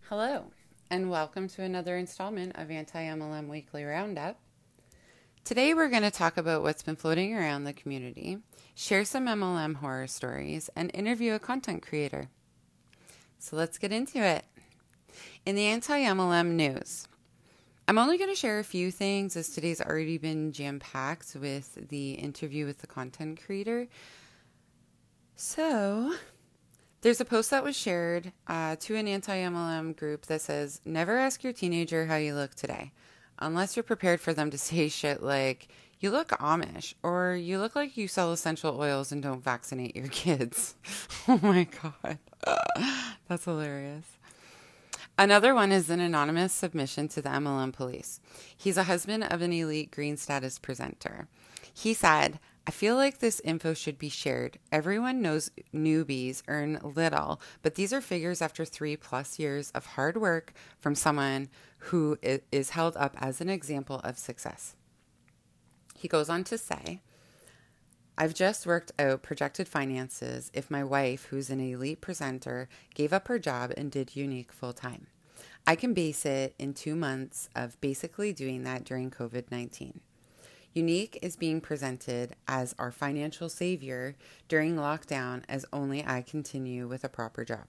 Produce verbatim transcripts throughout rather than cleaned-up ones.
Hello, and welcome to another installment of Anti-M L M Weekly Roundup. Today we're going to talk about what's been floating around the community, share some M L M horror stories, and interview a content creator. So let's get into it. In the Anti-M L M news, I'm only going to share a few things as today's already been jam-packed with the interview with the content creator. So there's a post that was shared uh, to an anti-M L M group that says, never ask your teenager how you look today, unless you're prepared for them to say shit like, you look Amish, or you look like you sell essential oils and don't vaccinate your kids. Oh my God. That's hilarious. Another one is an anonymous submission to the M L M police. He's a husband of an elite green status presenter. He said, I feel like this info should be shared. Everyone knows newbies earn little, but these are figures after three plus years of hard work from someone who is held up as an example of success. He goes on to say, I've just worked out projected finances if my wife, who's an elite presenter, gave up her job and did Unique full time. I can base it in two months of basically doing that during covid nineteen. Unique is being presented as our financial savior during lockdown as only I continue with a proper job.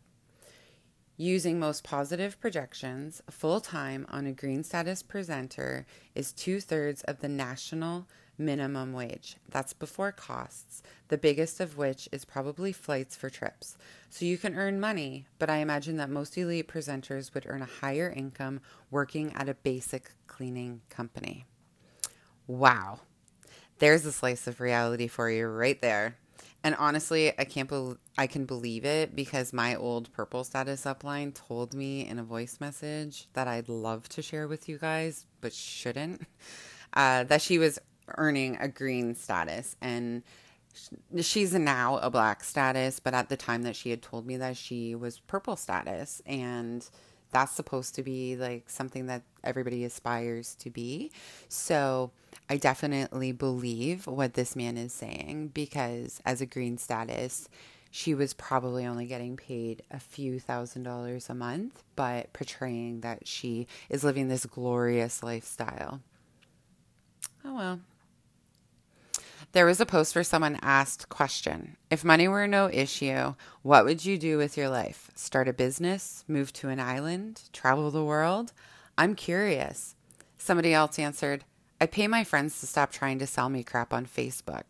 Using most positive projections, full-time on a green status presenter is two-thirds of the national minimum wage. That's before costs, the biggest of which is probably flights for trips. So you can earn money, but I imagine that most elite presenters would earn a higher income working at a basic cleaning company. Wow. There's a slice of reality for you right there. And honestly, I can't believe I can believe it because my old purple status upline told me in a voice message that I'd love to share with you guys, but shouldn't, uh, that she was earning a green status. And she's now a black status, but at the time that she had told me that, she was purple status. And that's supposed to be like something that everybody aspires to be. So I definitely believe what this man is saying, because as a green status, she was probably only getting paid a few thousand dollars a month, but portraying that she is living this glorious lifestyle. Oh well. There was a post where someone asked, question, if money were no issue, what would you do with your life? Start a business, move to an island, travel the world? I'm curious. Somebody else answered, I pay my friends to stop trying to sell me crap on Facebook.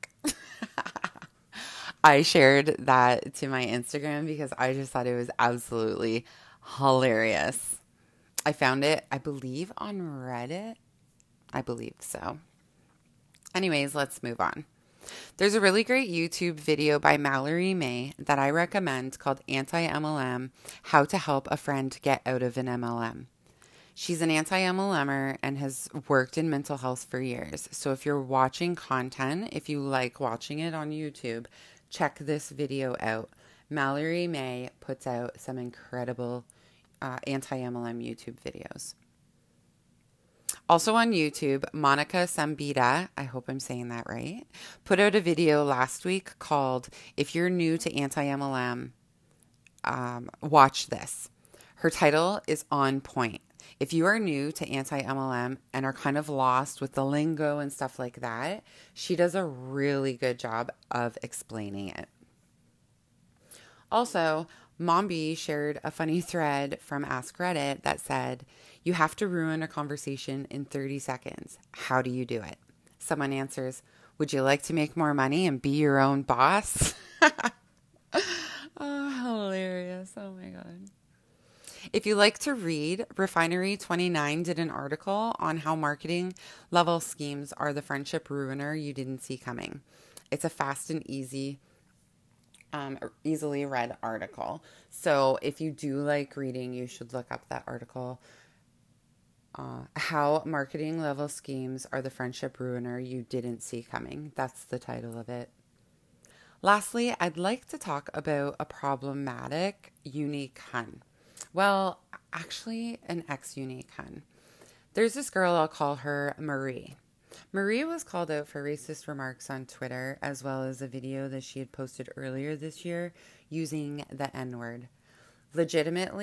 I shared that to my Instagram because I just thought it was absolutely hilarious. I found it, I believe, on Reddit. I believe so. Anyways, let's move on. There's a really great YouTube video by Mallory May that I recommend called Anti-M L M, How to Help a Friend Get Out of an M L M. She's an anti-M L M-er and has worked in mental health for years. So if you're watching content, if you like watching it on YouTube, check this video out. Mallory May puts out some incredible uh, anti-M L M YouTube videos. Also on YouTube, Monica Sambita, I hope I'm saying that right, put out a video last week called, if you're new to anti-M L M, um, watch this. Her title is on point. If you are new to anti-M L M and are kind of lost with the lingo and stuff like that, she does a really good job of explaining it. Also, Mombi shared a funny thread from Ask Reddit that said, you have to ruin a conversation in thirty seconds. How do you do it? Someone answers, would you like to make more money and be your own boss? Oh, hilarious. Oh my God. If you like to read, Refinery twenty-nine did an article on how marketing level schemes are the friendship ruiner you didn't see coming. It's a fast and easy Um, easily read article. So if you do like reading, you should look up that article. Uh, how marketing level schemes are the friendship ruiner you didn't see coming. That's the title of it. Lastly, I'd like to talk about a problematic unique hun. Well, actually an ex-unique hun. There's this girl, I'll call her Marie. Marie was called out for racist remarks on Twitter, as well as a video that she had posted earlier this year using the N-word. Legitimately,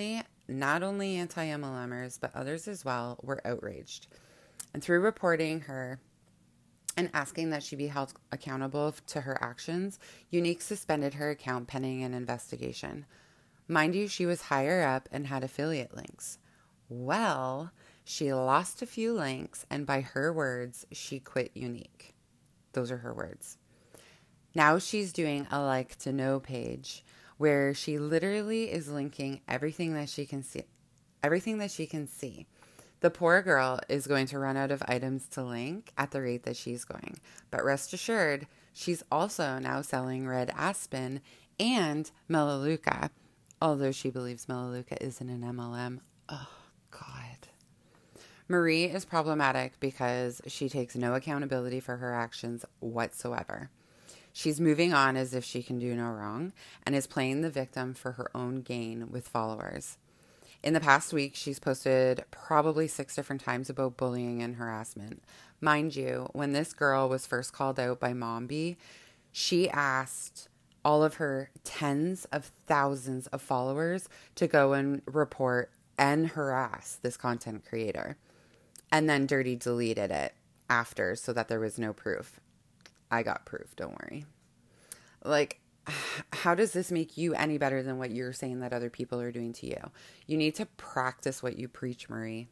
not only anti-M L Mers, but others as well, were outraged. And through reporting her and asking that she be held accountable to her actions, Younique suspended her account pending an investigation. Mind you, she was higher up and had affiliate links. Well, she lost a few links, and by her words, she quit Younique. Those are her words. Now she's doing a like to know page where she literally is linking everything that she can see. Everything that she can see. The poor girl is going to run out of items to link at the rate that she's going. But rest assured, she's also now selling Red Aspen and Melaleuca, although she believes Melaleuca isn't an M L M. Oh, God. Marie is problematic because she takes no accountability for her actions whatsoever. She's moving on as if she can do no wrong and is playing the victim for her own gain with followers. In the past week, she's posted probably six different times about bullying and harassment. Mind you, when this girl was first called out by Mombi, she asked all of her tens of thousands of followers to go and report and harass this content creator. And then Dirty deleted it after so that there was no proof. I got proof, don't worry. Like, how does this make you any better than what you're saying that other people are doing to you? You need to practice what you preach, Marie.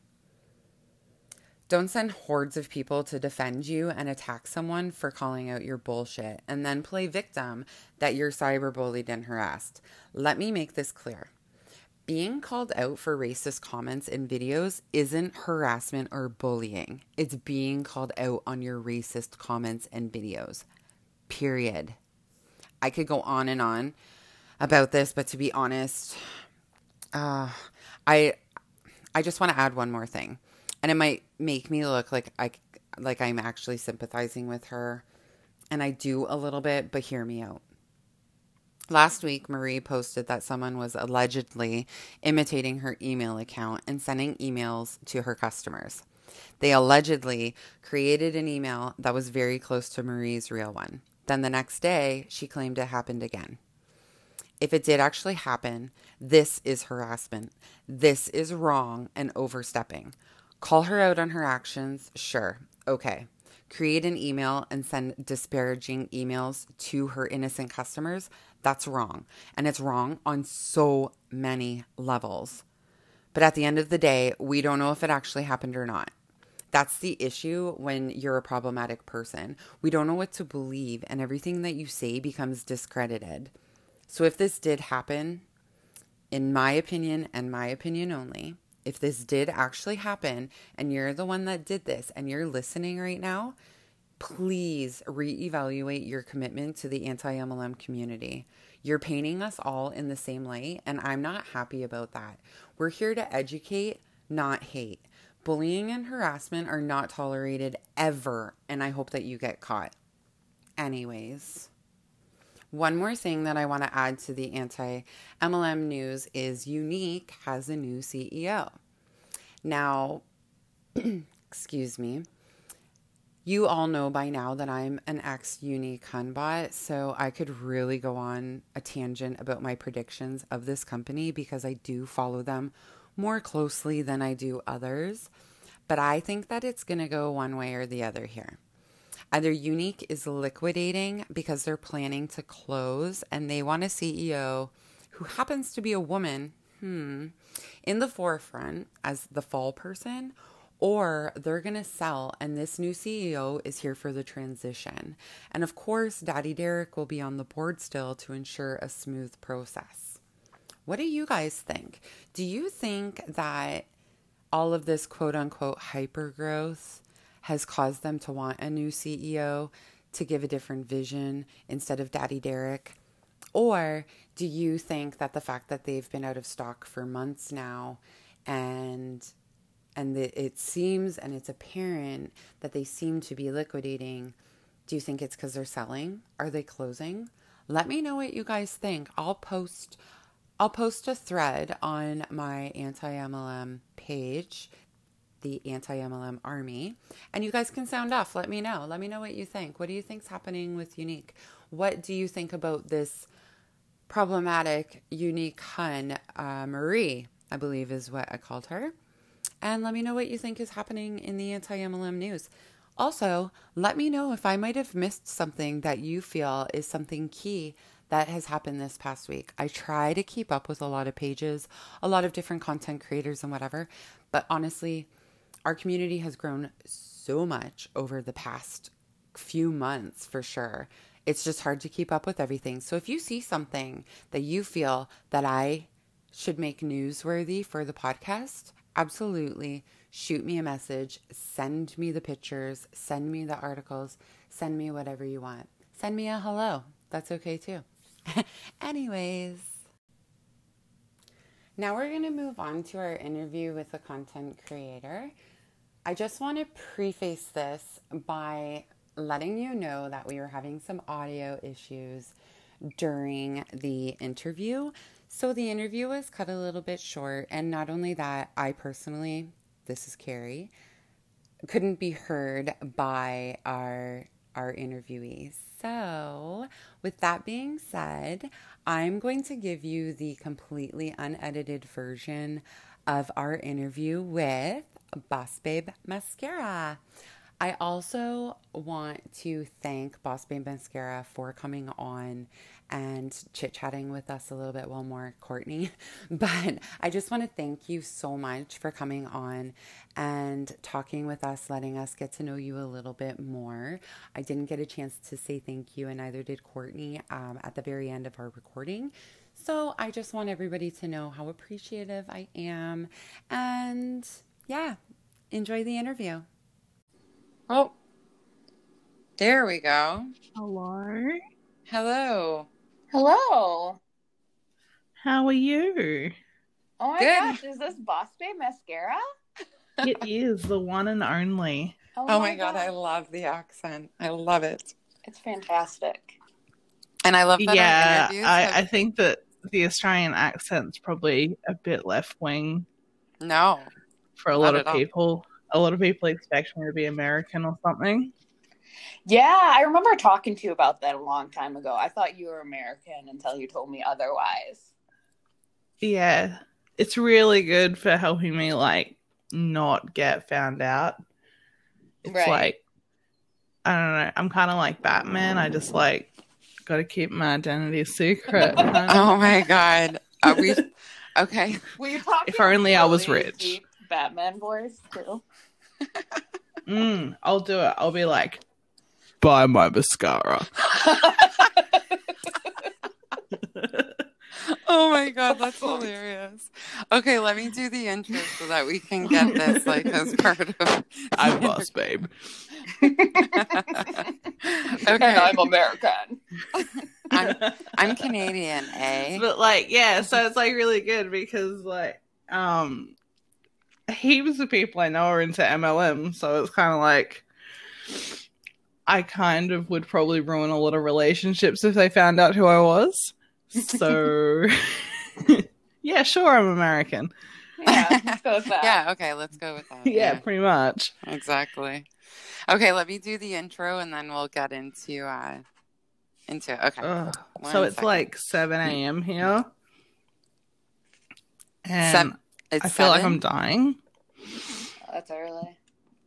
Don't send hordes of people to defend you and attack someone for calling out your bullshit and then play victim that you're cyberbullied and harassed. Let me make this clear. Being called out for racist comments in videos isn't harassment or bullying. It's being called out on your racist comments and videos. Period. I could go on and on about this, but to be honest, uh, I I just want to add one more thing. And it might make me look like I like I'm actually sympathizing with her. And I do a little bit, but hear me out. Last week, Marie posted that someone was allegedly imitating her email account and sending emails to her customers. They allegedly created an email that was very close to Marie's real one. Then the next day, she claimed it happened again. If it did actually happen, this is harassment. This is wrong and overstepping. Call her out on her actions, sure, okay. Create an email and send disparaging emails to her innocent customers, that's wrong. And it's wrong on so many levels. But at the end of the day, we don't know if it actually happened or not. That's the issue when you're a problematic person. We don't know what to believe, and everything that you say becomes discredited. So if this did happen, in my opinion, and my opinion only, if this did actually happen, and you're the one that did this, and you're listening right now, please reevaluate your commitment to the anti-M L M community. You're painting us all in the same light, and I'm not happy about that. We're here to educate, not hate. Bullying and harassment are not tolerated ever, and I hope that you get caught. Anyways, one more thing that I want to add to the anti-M L M news is Younique has a new C E O. Now, excuse me, you all know by now that I'm an ex-Younique Hunbot, so I could really go on a tangent about my predictions of this company because I do follow them more closely than I do others, but I think that it's going to go one way or the other here. Either Younique is liquidating because they're planning to close and they want a C E O who happens to be a woman, hmm, in the forefront as the fall person, or they're going to sell and this new C E O is here for the transition. And of course, Daddy Derek will be on the board still to ensure a smooth process. What do you guys think? Do you think that all of this quote-unquote hyper-growth has caused them to want a new C E O to give a different vision instead of Daddy Derek? Or do you think that the fact that they've been out of stock for months now and and the, it seems and it's apparent that they seem to be liquidating, do you think it's because they're selling? Are they closing? Let me know what you guys think. I'll post... I'll post a thread on my anti-M L M page, the anti-M L M Army, and you guys can sound off. Let me know. Let me know what you think. What do you think's happening with Younique? What do you think about this problematic Younique Hun, uh, Marie? I believe is what I called her. And let me know what you think is happening in the anti-M L M news. Also, let me know if I might have missed something that you feel is something key that has happened this past week. I try to keep up with a lot of pages, a lot of different content creators and whatever. But honestly, our community has grown so much over the past few months for sure. It's just hard to keep up with everything. So if you see something that you feel that I should make newsworthy for the podcast, absolutely shoot me a message, send me the pictures, send me the articles, send me whatever you want. Send me a hello. That's okay too. Anyways, now we're going to move on to our interview with a content creator. I just want to preface this by letting you know that we were having some audio issues during the interview. So the interview was cut a little bit short. And not only that, I personally, this is Carrie, couldn't be heard by our our interviewees. So with that being said, I'm going to give you the completely unedited version of our interview with Boss Babe Mascara. I also want to thank Boss Babe Mascara for coming on and chit-chatting with us a little bit, well, more Courtney. But I just want to thank you so much for coming on and talking with us, letting us get to know you a little bit more. I didn't get a chance to say thank you, and neither did Courtney um, at the very end of our recording. So I just want everybody to know how appreciative I am. And yeah, enjoy the interview. Oh, there we go. Hello. Hello. Hello. How are you? Oh my Good. gosh, is this Boss Babe Mascara? It is the one and only. Oh, Oh my God, I love the accent. I love it. It's fantastic. And I love that our Yeah, interviews I, have... I think that the Australian accent's probably a bit left wing No. for a lot of people. A lot of people expect me to be American or something. Yeah, I remember talking to you about that a long time ago. I thought you were American until you told me otherwise. Yeah, it's really good for helping me, like, not get found out. It's right. like, I don't know, I'm kind of like Batman. I just, like, got to keep my identity secret. Oh my God. Are we... Okay. Were you talking if only really I was rich. Deep Batman voice, too? mm, I'll do it. I'll be like, buy my mascara. Oh my God, that's hilarious. Okay, let me do the intro so that we can get this like as part of... I'm Boss Babe. Okay, I'm American. I'm, I'm Canadian, eh? But like, yeah, so it's like really good because like, um, heaps of people I know are into M L M, so it's kind of like, I kind of would probably ruin a lot of relationships if they found out who I was. So, yeah, sure, I'm American. Yeah, let's go with that. Yeah, okay, let's go with that. Yeah, Yeah, pretty much. exactly. Okay, let me do the intro and then we'll get into uh into it. Okay. Ugh. One So it's second. like seven a.m. here. And Seven- it's I feel like seven? I'm dying. Oh, that's early.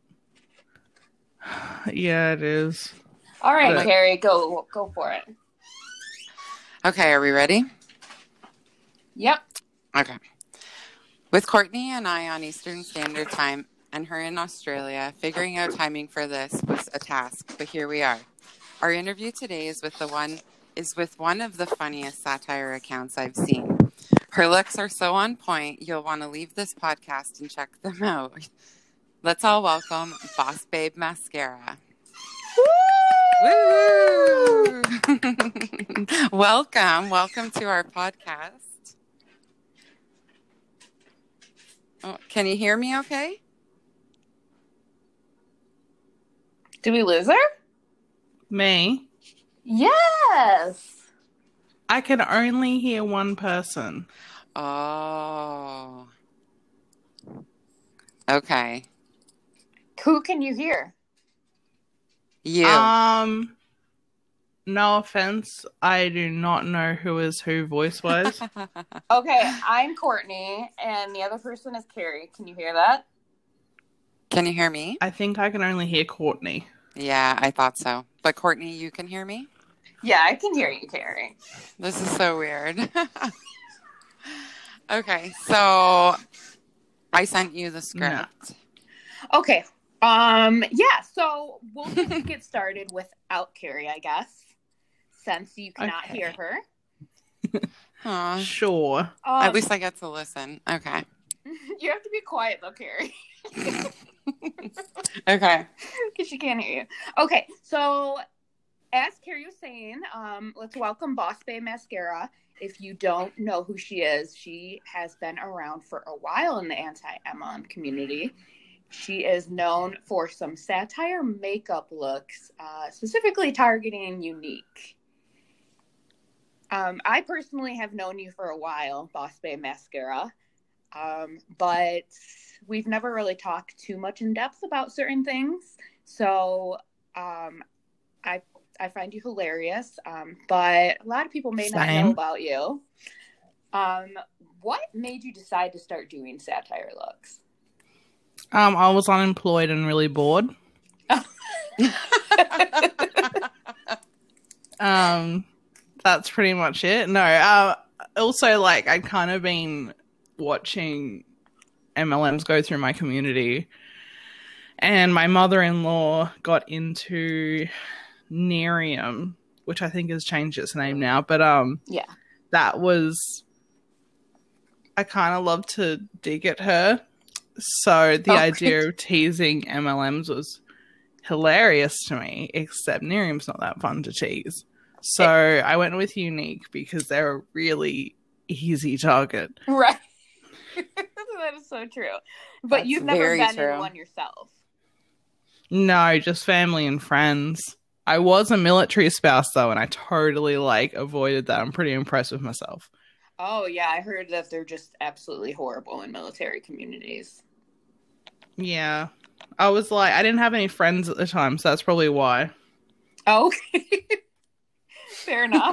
Yeah, it is. All right, But- Carrie, go go for it. Okay, are we ready? Yep. Okay. With Courtney and I on Eastern Standard Time and her in Australia, figuring out timing for this was a task, but here we are. Our interview today is with the one is with one of the funniest satire accounts I've seen. Her looks are so on point, you'll want to leave this podcast and check them out. Let's all welcome Boss Babe Mascara. Woo! Welcome, welcome to our podcast. Oh, can you hear me okay? Did we lose her? Me? Yes. I can only hear one person. Oh. Okay. Who can you hear? You. Um, No offense, I do not know who is who voice-wise. Okay, I'm Courtney, and the other person is Carrie. Can you hear that? Can you hear me? I think I can only hear Courtney. Yeah, I thought so. But Courtney, you can hear me? Yeah, I can hear you, Carrie. This is so weird. Okay, so I sent you the script. No. Okay. Um, yeah, so we'll just get started without Carrie, I guess, since you cannot Okay. hear her. Aw. Sure. Um, At least I get to listen. Okay. you have to be quiet, though, Carrie. Okay. Because she can't hear you. Okay, so as Carrie was saying, um, let's welcome Boss Bae Mascara. If you don't know who she is, she has been around for a while in the anti-M L M community. She is known for some satire makeup looks, uh, specifically targeting Unique. Um, I personally have known you for a while, Boss Bae Mascara, um, but we've never really talked too much in depth about certain things. So um, I I find you hilarious, um, but a lot of people may not Same. know about you. Um, what made you decide to start doing satire looks? Um, I was unemployed and really bored. um, that's pretty much it. No, uh, also, like, I'd kind of been watching M L Ms go through my community, and my mother-in-law got into Nerium, which I think has changed its name now, but um, Yeah. that was, I kind of love to dig at her. So the Oh, idea of teasing M L Ms was hilarious to me, except Nerium's not that fun to tease. So I went with Unique because they're a really easy target. Right. That is so true. But That's you've never very been true. in one yourself. No, just family and friends. I was a military spouse though, and I totally like avoided that. I'm pretty impressed with myself. Oh, yeah. I heard that they're just absolutely horrible in military communities. Yeah. I was like, I didn't have any friends at the time, so that's probably why. Oh, okay. Fair enough.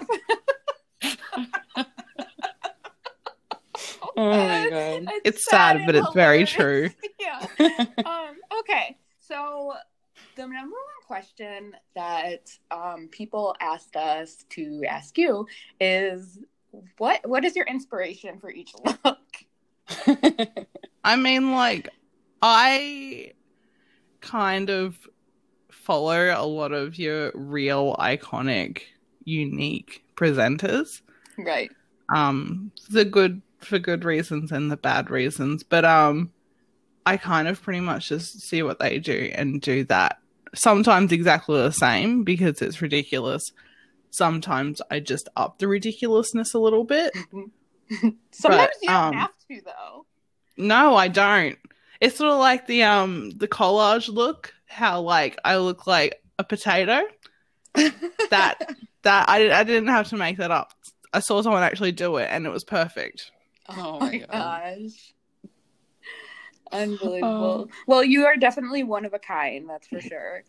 Oh my god. It's sad, but it's very true. Yeah. Um, okay. So the number one question that um, people asked us to ask you is what what is your inspiration for each look? I mean, like, I kind of follow a lot of your real iconic, unique presenters. Right. Um, the good for good reasons and the bad reasons, but um, I kind of pretty much just see what they do and do that. Sometimes exactly the same because it's ridiculous. Sometimes I just up the ridiculousness a little bit. Sometimes But, you don't um, have to, though. No, I don't. It's sort of like the um the collage look. How like I look like a potato. That that I I didn't have to make that up. I saw someone actually do it, and it was perfect. Oh my god. gosh. Unbelievable. Well, you are definitely one of a kind, that's for sure.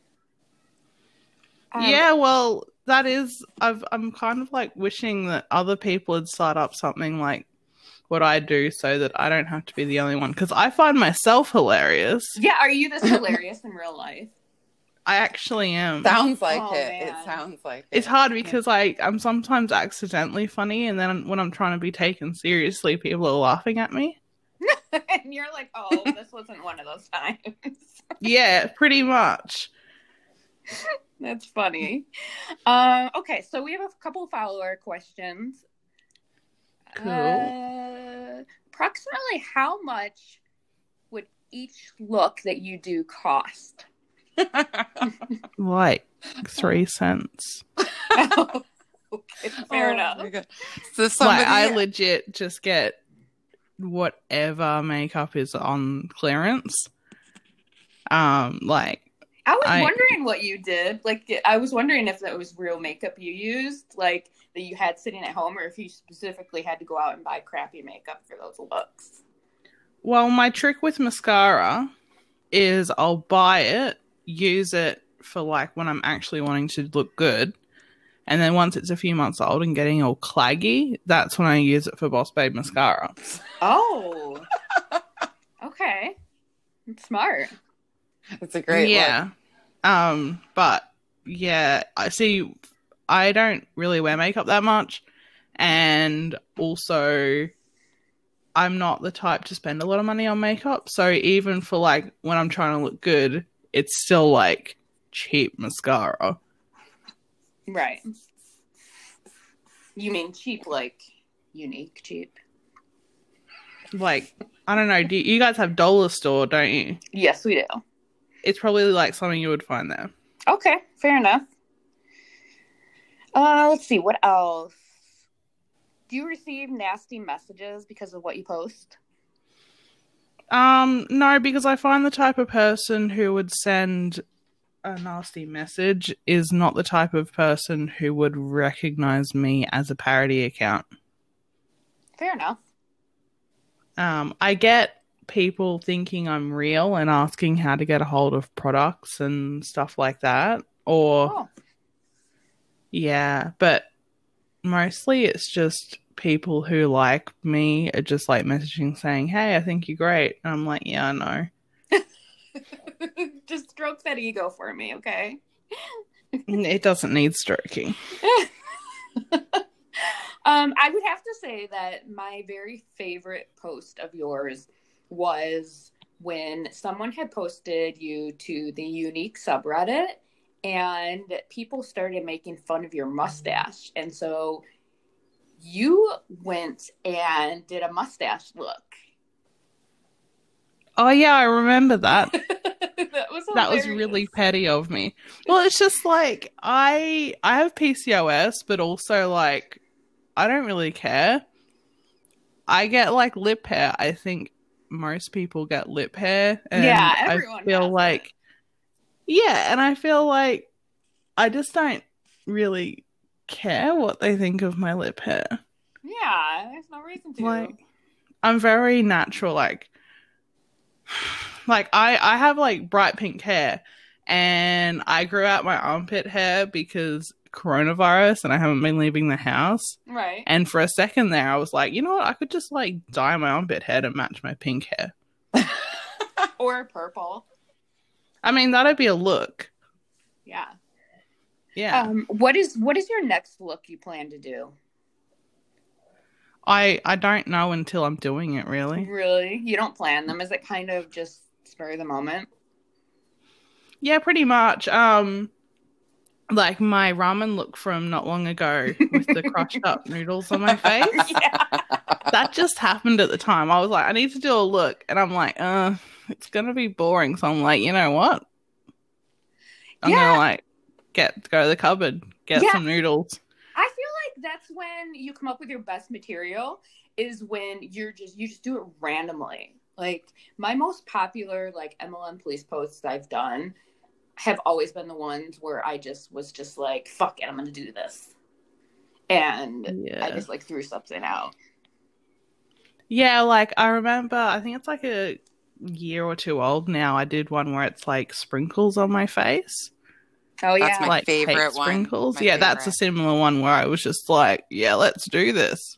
Um, Yeah, well, that is. I've I'm kind of like wishing that other people would start up something like what I do, so that I don't have to be the only one. Because I find myself hilarious. Yeah, are you this hilarious in real life? I actually am. Sounds like Oh, it. man. It sounds like It's it. hard because like I'm sometimes accidentally funny, and then when I'm trying to be taken seriously, people are laughing at me. And you're like, oh, this wasn't one of those times. Yeah, pretty much. That's funny. Um, okay, so we have a couple follower questions. Cool. Uh, approximately how much would each look that you do cost? Like three cents. Okay, fair Oh enough. my god. So somebody, Like I legit just get whatever makeup is on clearance. Um, like I was I- wondering what you did. Like, I was wondering if that was real makeup you used, like that you had sitting at home, or if you specifically had to go out and buy crappy makeup for those looks. well, my trick with mascara is I'll buy it, use it for like when I'm actually wanting to look good, And then once it's a few months old and getting all claggy, that's when I use it for Boss Babe mascara. Oh. Okay. Smart. It's a great yeah. look. Um, but yeah, I see I don't really wear makeup that much, and also I'm not the type to spend a lot of money on makeup. So even for like when I'm trying to look good, it's still like cheap mascara. Right. You mean cheap, like unique cheap? Like, I don't know. Do you, you guys have Dollar Store, don't you? Yes, we do. It's probably like something you would find there. Okay, fair enough. Uh, let's see, what else? Do you receive nasty messages because of what you post? Um, no, because I find the type of person who would send a nasty message is not the type of person who would recognize me as a parody account. Fair enough. Um, I get people thinking I'm real and asking how to get a hold of products and stuff like that. Or, Oh. yeah, but mostly it's just people who like me are just like messaging saying, hey, I think you're great. And I'm like, yeah, I know. Just stroke that ego for me, okay? It doesn't need stroking. um, I would have to say that my very favorite post of yours was when someone had posted you to the unique subreddit and people started making fun of your mustache. And so you went and did a mustache look. Oh, yeah, I remember that. that was That was really petty of me. Well, it's just like, I I have P C O S, but also, like, I don't really care. I get, like, lip hair. I think most people get lip hair. And yeah, everyone I feel has like, it. yeah, and I feel like I just don't really care what they think of my lip hair. Yeah, there's no reason to. Like, I'm very natural, like, like I, I have like bright pink hair, and I grew out my armpit hair because coronavirus and I haven't been leaving the house. Right. And for a second there, I was like, you know what? I could just like dye my armpit hair to match my pink hair. Or purple. I mean, that'd be a look. Yeah. Yeah. Um, what is what is your next look you plan to do? I I don't know until I'm doing it, really. Really? You don't plan them? Is it kind of just spur of the moment? Yeah, pretty much. Um, like my ramen look from not long ago with the crushed up noodles on my face. Yeah. That just happened at the time. I was like, I need to do a look, and I'm like, uh, it's gonna be boring. So I'm like, you know what? I'm Yeah. gonna like get go to the cupboard, get Yeah. some noodles. I feel like that's when you come up with your best material, is when you're just you just do it randomly. Like my most popular like M L M police posts I've done have always been the ones where I just was just like, fuck it, I'm gonna do this. And Yeah. I just like threw something out. Yeah, like I remember, I think it's like a year or two old now. I did one where it's like sprinkles on my face. Oh That's yeah. my like favorite cake one. sprinkles. My Yeah, that's a favorite. similar one where I was just like, yeah, let's do this.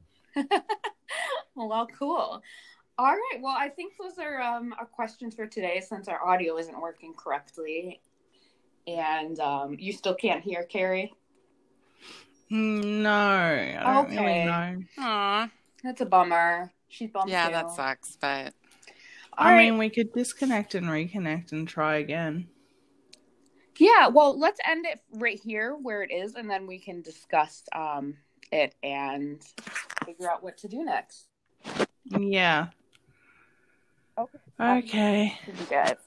Well, cool. All right. Well, I think those are um, our questions for today, since our audio isn't working correctly, and um, you still can't hear Carrie. No, I don't Okay. really know. Aw. That's a bummer. She's bummed Yeah, too. that sucks, but All I right. mean, we could disconnect and reconnect and try again. Yeah. Well, let's end it right here where it is, and then we can discuss um, it and figure out what to do next. Yeah. Okay. Okay. You guys.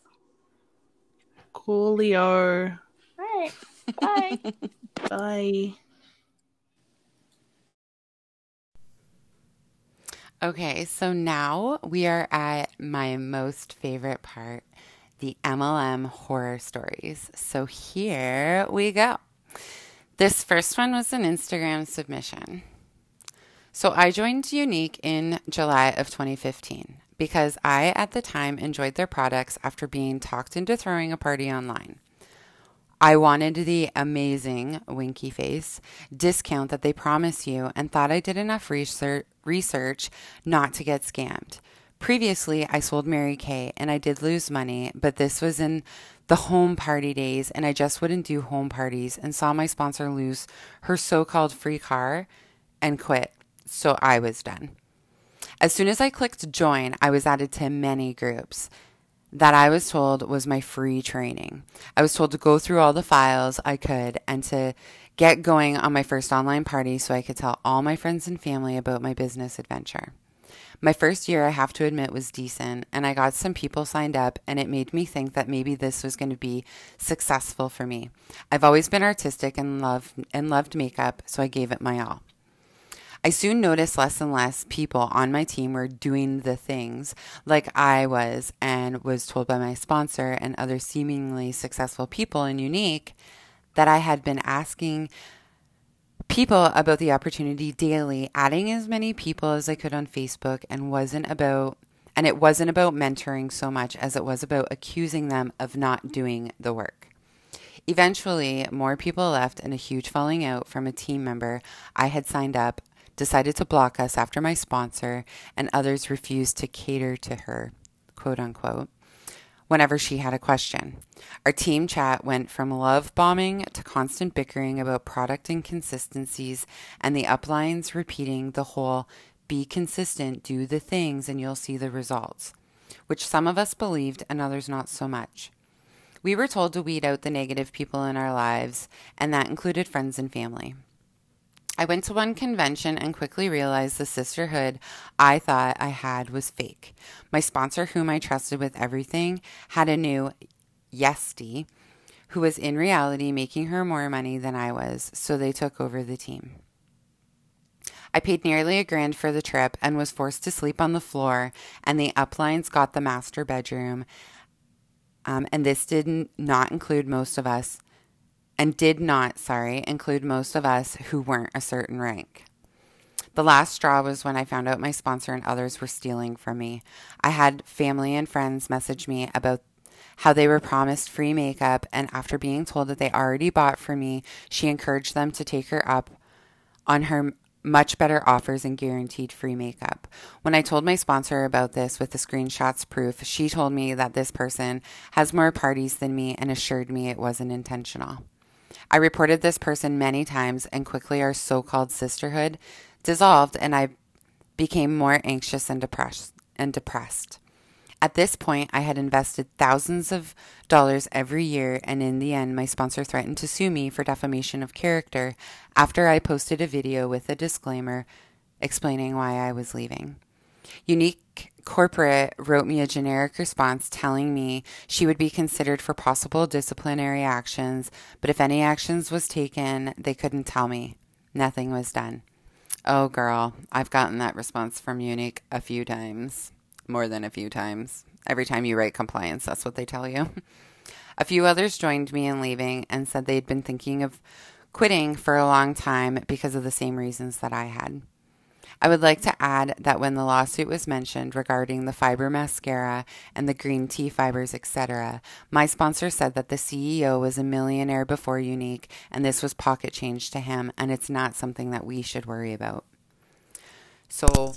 Coolio. All right. Bye. Bye. okay, so now we are at my most favorite part, the M L M horror stories. So here we go. This first one was an Instagram submission. So I joined Unique in July of twenty fifteen because I, at the time, enjoyed their products after being talked into throwing a party online. I wanted the amazing winky face discount that they promise you and thought I did enough research, research not to get scammed. Previously, I sold Mary Kay and I did lose money, but this was in the home party days and I just wouldn't do home parties and saw my sponsor lose her so-called free car and quit. So I was done. As soon as I clicked join, I was added to many groups that I was told was my free training. I was told to go through all the files I could and to get going on my first online party so I could tell all my friends and family about my business adventure. My first year, I have to admit, was decent, and I got some people signed up, and it made me think that maybe this was going to be successful for me. I've always been artistic and loved, and loved makeup, so I gave it my all. I soon noticed less and less people on my team were doing the things like I was and was told by my sponsor and other seemingly successful people in Younique that I had been asking people about the opportunity daily, adding as many people as I could on Facebook, and wasn't about and it wasn't about mentoring so much as it was about accusing them of not doing the work. Eventually, more people left and a huge falling out from a team member I had signed up decided to block us after my sponsor and others refused to cater to her, quote unquote, whenever she had a question. Our team chat went from love bombing to constant bickering about product inconsistencies and the uplines repeating the whole be consistent, do the things, and you'll see the results, which some of us believed and others not so much. We were told to weed out the negative people in our lives, and that included friends and family. I went to one convention and quickly realized the sisterhood I thought I had was fake. My sponsor, whom I trusted with everything, had a new yestie who was in reality making her more money than I was, so they took over the team. I paid nearly a grand for the trip and was forced to sleep on the floor, and the uplines got the master bedroom, um, and this did not include most of us and did not, sorry, include most of us who weren't a certain rank. The last straw was when I found out my sponsor and others were stealing from me. I had family and friends message me about how they were promised free makeup, and after being told that they already bought from me, she encouraged them to take her up on her much better offers and guaranteed free makeup. When I told my sponsor about this with the screenshots proof, she told me that this person has more parties than me and assured me it wasn't intentional. I reported this person many times, and quickly our so-called sisterhood dissolved, and I became more anxious and depressed. And depressed. At this point, I had invested thousands of dollars every year, and in the end, my sponsor threatened to sue me for defamation of character after I posted a video with a disclaimer explaining why I was leaving. Younique Corporate wrote me a generic response telling me she would be considered for possible disciplinary actions, but if any actions was taken, they couldn't tell me. Nothing was done. Oh, girl, I've gotten that response from Younique a few times. More than a few times. Every time you write compliance, that's what they tell you. A few others joined me in leaving and said they'd been thinking of quitting for a long time because of the same reasons that I had. I would like to add that when the lawsuit was mentioned regarding the fiber mascara and the green tea fibers, et cetera, my sponsor said that the C E O was a millionaire before Younique, and this was pocket change to him, and it's not something that we should worry about. So,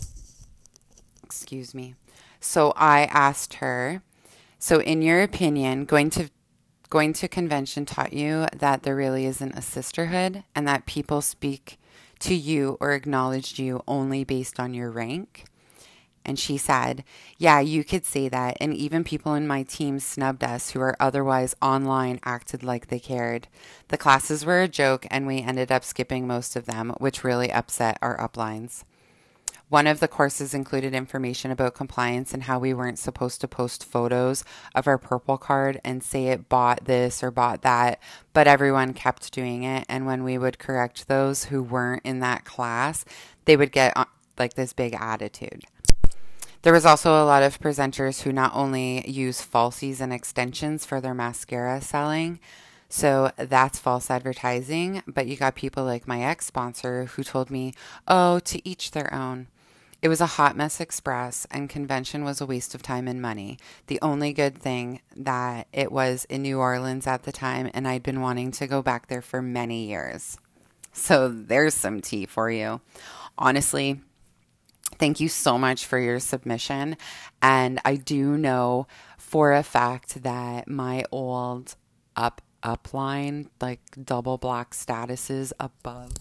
excuse me. So I asked her, so in your opinion, going to going to convention taught you that there really isn't a sisterhood and that people speak to you or acknowledged you only based on your rank? And she said, yeah, you could say that. And even people in my team snubbed us who are otherwise online acted like they cared. The classes were a joke and we ended up skipping most of them, which really upset our uplines. One of the courses included information about compliance and how we weren't supposed to post photos of our purple card and say it bought this or bought that, but everyone kept doing it. And when we would correct those who weren't in that class, they would get like this big attitude. There was also a lot of presenters who not only use falsies and extensions for their mascara selling, so that's false advertising, but you got people like my ex-sponsor who told me, oh, to each their own. It was a hot mess express, and convention was a waste of time and money. The only good thing that it was in New Orleans at the time, and I'd been wanting to go back there for many years. So there's some tea for you. Honestly, thank you so much for your submission. And I do know for a fact that my old up upline, like double black statuses above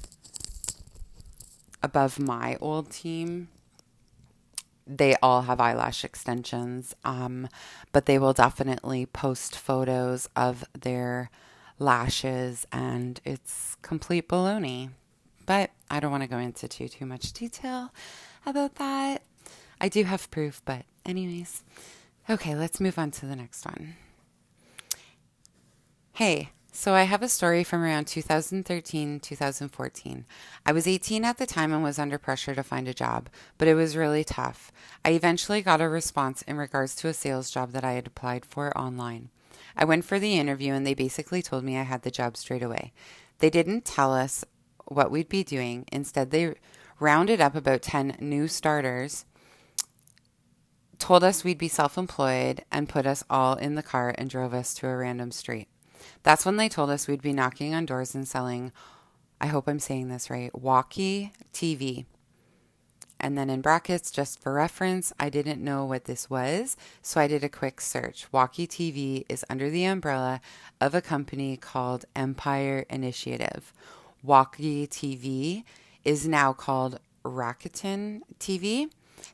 above my old team, they all have eyelash extensions. Um, but they will definitely post photos of their lashes, and it's complete baloney. But I don't want to go into too too much detail about that. I do have proof, but anyways. Okay, let's move on to the next one. Hey, so I have a story from around two thousand thirteen, two thousand fourteen. I was eighteen at the time and was under pressure to find a job, but it was really tough. I eventually got a response in regards to a sales job that I had applied for online. I went for the interview and they basically told me I had the job straight away. They didn't tell us what we'd be doing. Instead, they rounded up about ten new starters, told us we'd be self-employed, and put us all in the car and drove us to a random street. That's when they told us we'd be knocking on doors and selling, I hope I'm saying this right, walkie T V. And then in brackets, just for reference, I didn't know what this was, so I did a quick search. Walkie T V is under the umbrella of a company called Empire Initiative. Walkie T V is now called Rakuten T V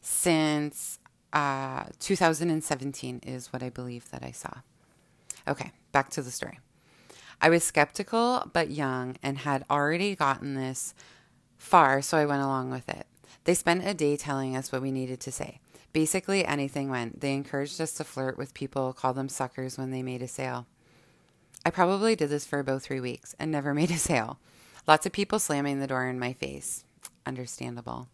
since uh, two thousand seventeen is what I believe that I saw. Okay, back to the story. I was skeptical but young and had already gotten this far, so I went along with it. They spent a day telling us what we needed to say. Basically, anything went. They encouraged us to flirt with people, call them suckers when they made a sale. I probably did this for about three weeks and never made a sale. Lots of people slamming the door in my face. Understandable.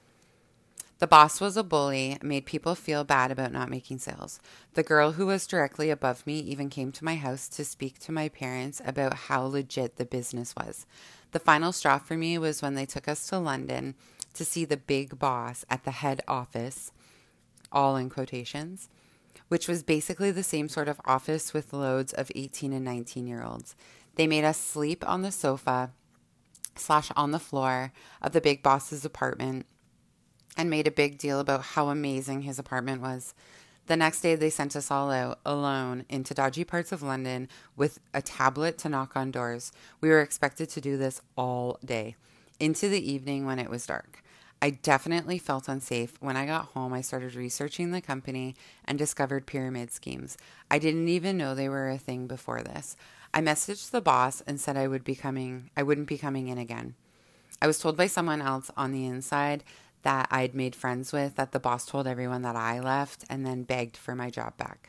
The boss was a bully, made people feel bad about not making sales. The girl who was directly above me even came to my house to speak to my parents about how legit the business was. The final straw for me was when they took us to London to see the big boss at the head office, all in quotations, which was basically the same sort of office with loads of eighteen and nineteen year olds. They made us sleep on the sofa slash on the floor of the big boss's apartment and made a big deal about how amazing his apartment was. The next day, they sent us all out alone into dodgy parts of London with a tablet to knock on doors. We were expected to do this all day, into the evening when it was dark. I definitely felt unsafe. When I got home, I started researching the company and discovered pyramid schemes. I didn't even know they were a thing before this. I messaged the boss and said I would be coming, I wouldn't be coming in again. I was told by someone else on the inside that I'd made friends with that the boss told everyone that I left and then begged for my job back.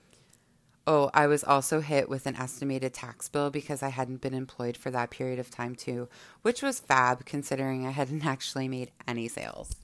Oh, I was also hit with an estimated tax bill because I hadn't been employed for that period of time too, which was fab considering I hadn't actually made any sales.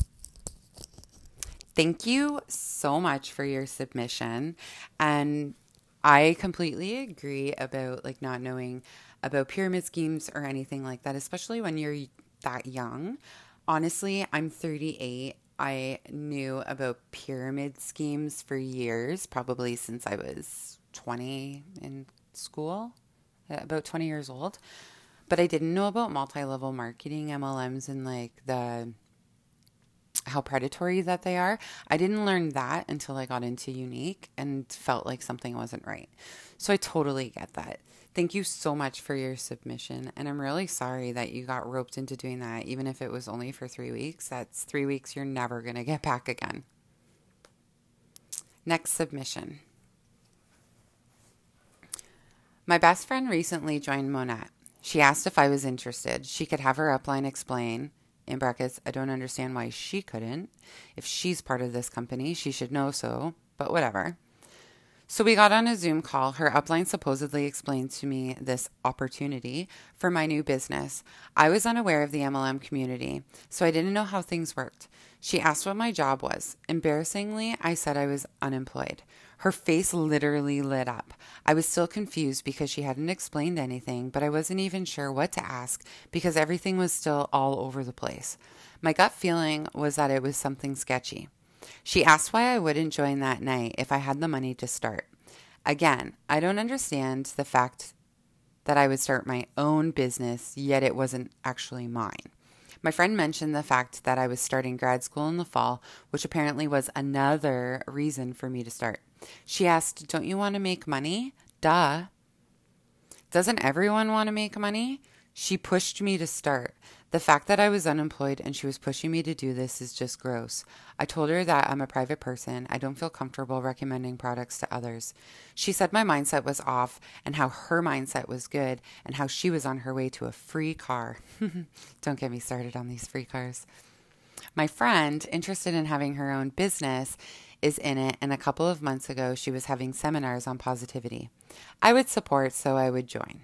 Thank you so much for your submission. And I completely agree about like not knowing about pyramid schemes or anything like that, especially when you're that young. Honestly, I'm thirty-eight. I knew about pyramid schemes for years, probably since I was twenty in school, about twenty years old. But I didn't know about multi-level marketing, M L Ms, and like the how predatory that they are. I didn't learn that until I got into Younique and felt like something wasn't right. So I totally get that. Thank you so much for your submission. And I'm really sorry that you got roped into doing that, even if it was only for three weeks. That's three weeks you're never going to get back again. Next submission. My best friend recently joined Monat. She asked if I was interested. She could have her upline explain, in brackets, I don't understand why she couldn't. If she's part of this company, she should know so, but whatever. So we got on a Zoom call. Her upline supposedly explained to me this opportunity for my new business. I was unaware of the M L M community, so I didn't know how things worked. She asked what my job was. Embarrassingly, I said I was unemployed. Her face literally lit up. I was still confused because she hadn't explained anything, but I wasn't even sure what to ask because everything was still all over the place. My gut feeling was that it was something sketchy. She asked why I wouldn't join that night if I had the money to start. Again, I don't understand the fact that I would start my own business, yet it wasn't actually mine. My friend mentioned the fact that I was starting grad school in the fall, which apparently was another reason for me to start. She asked, "Don't you want to make money?" Duh. Doesn't everyone want to make money? She pushed me to start. The fact that I was unemployed and she was pushing me to do this is just gross. I told her that I'm a private person. I don't feel comfortable recommending products to others. She said my mindset was off and how her mindset was good and how she was on her way to a free car. Don't get me started on these free cars. My friend, interested in having her own business, is in it, and a couple of months ago she was having seminars on positivity. I would support, so I would join.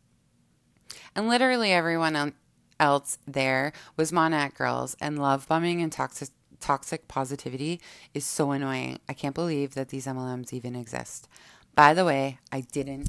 And literally everyone else there was Monat girls, and love bombing and toxic toxic positivity is so annoying. I can't believe that these M L Ms even exist. By the way, I didn't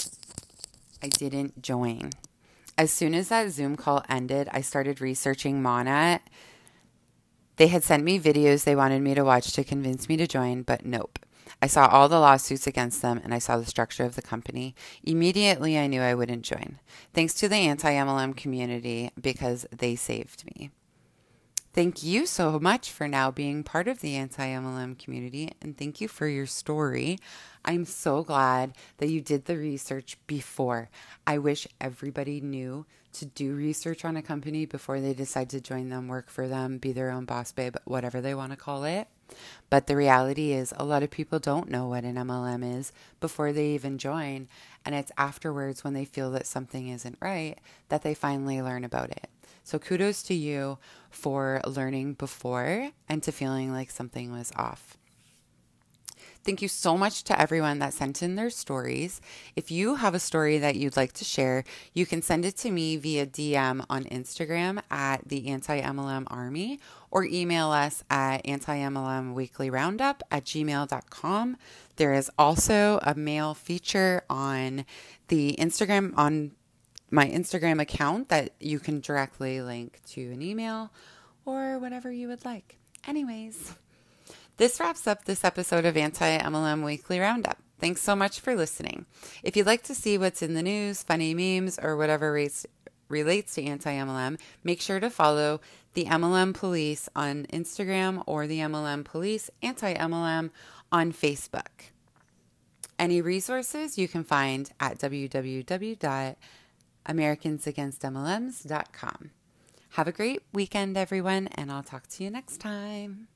I didn't join. As soon as that Zoom call ended, I started researching Monat. They had sent me videos they wanted me to watch to convince me to join, but nope. I saw all the lawsuits against them, and I saw the structure of the company. Immediately, I knew I wouldn't join. Thanks to the anti-M L M community, because they saved me. Thank you so much for now being part of the anti-M L M community, and thank you for your story. I'm so glad that you did the research before. I wish everybody knew to do research on a company before they decide to join them, work for them, be their own boss babe, whatever they want to call it. But the reality is a lot of people don't know what an M L M is before they even join. And it's afterwards when they feel that something isn't right that they finally learn about it. So kudos to you for learning before and to feeling like something was off. Thank you so much to everyone that sent in their stories. If you have a story that you'd like to share, you can send it to me via D M on Instagram at the Anti-M L M Army or email us at anti M L M weekly roundup at gmail dot com. There is also a mail feature on the Instagram, on my Instagram account, that you can directly link to an email or whatever you would like. Anyways, this wraps up this episode of Anti-M L M Weekly Roundup. Thanks so much for listening. If you'd like to see what's in the news, funny memes, or whatever rates, relates to anti-M L M, make sure to follow the M L M Police on Instagram or the M L M Police Anti-M L M on Facebook. Any resources you can find at w w w dot americans against M L Ms dot com. Have a great weekend, everyone, and I'll talk to you next time.